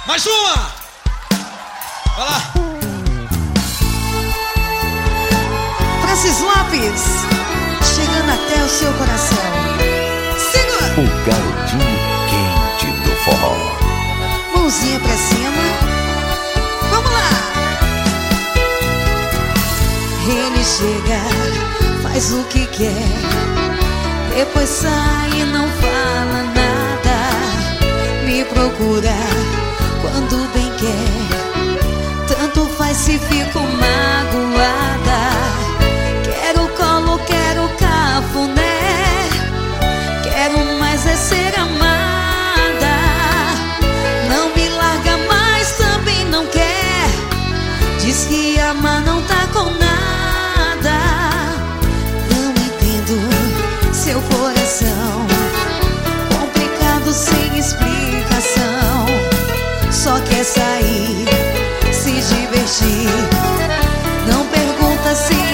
Mais uma! Vai lá! Francis Lopes, chegando até o seu coração. Segura! O garotinho quente do forró. Mãozinha pra cima. Vamos lá! Ele chega, faz o que quer, depois sai e não fala nada. Me procura quando bem quer, tanto faz se fico magoada. Quero colo, quero cafuné, quero mais é ser amada. Não me larga mais, também não quer, diz que ama não tá com nada. Não entendo seu coração, complicado sem explicação. Só quer sair, se divertir, não pergunta se